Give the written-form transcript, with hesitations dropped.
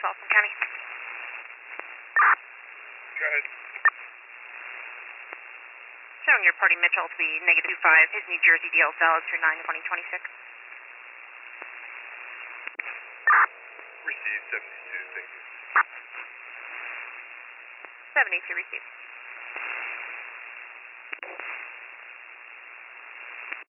Sullivan County. Go ahead. Showing your party Mitchell to be -25. His New Jersey DL valid through 9/20/26. Received 72, thank you. 72 received.